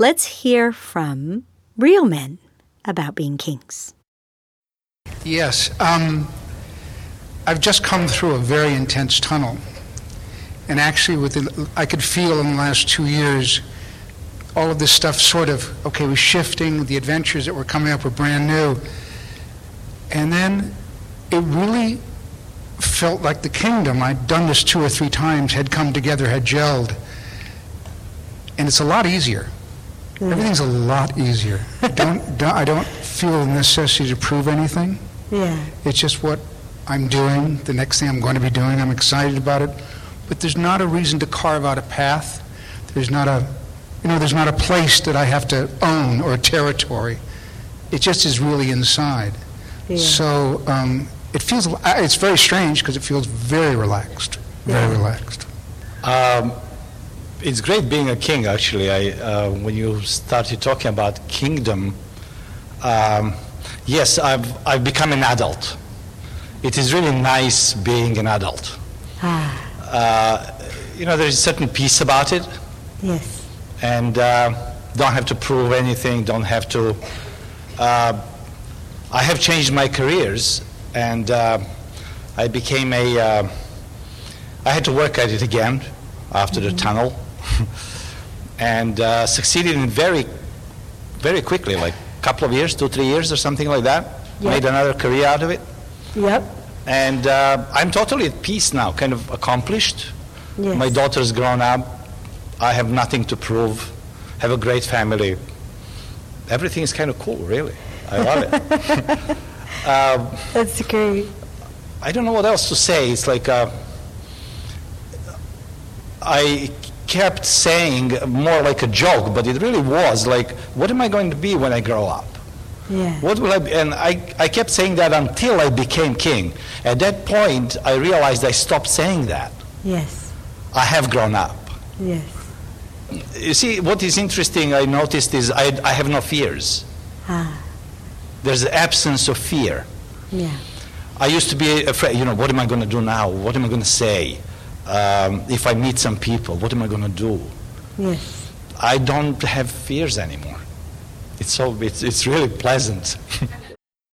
let's hear from real men about being kings. Yes. I've just come through a very intense tunnel. And actually, I could feel in the last 2 years, all of this stuff sort of, okay, was shifting. The adventures that were coming up were brand new. And then it really felt like the kingdom, I'd done this 2 or 3 times, had come together, had gelled. And it's a lot easier. Everything's a lot easier. I don't feel the necessity to prove anything. Yeah. It's just what I'm doing, the next thing I'm going to be doing. I'm excited about it. But there's not a reason to carve out a path. There's not a place that I have to own or a territory. It just is really inside. Yeah. So it's very strange because it feels very relaxed, very relaxed. It's great being a king, actually. When you started talking about kingdom, yes, I've become an adult. It is really nice being an adult. There's a certain peace about it. Yes. And don't have to prove anything, don't have to... I have changed my careers, and I became I had to work at it again after the tunnel, and succeeded in very, very quickly, like a couple of years, 2-3 years or something like that. Yep. Made another career out of it. Yep. And I'm totally at peace now, kind of accomplished. Yes. My daughter's grown up. I have nothing to prove. Have a great family. Everything is kind of cool, really. I love it. That's great. I don't know what else to say. It's like I kept saying more like a joke, but it really was like, what am I going to be when I grow up? Yeah. What will I be? And I kept saying that until I became king. At that point, I realized I stopped saying that. Yes. I have grown up. Yes. You see, what is interesting, I noticed, is I have no fears. There's an absence of fear. Yeah. I used to be afraid, what am I going to do now? What am I going to say? If I meet some people, what am I going to do? Yes. I don't have fears anymore. It's really pleasant.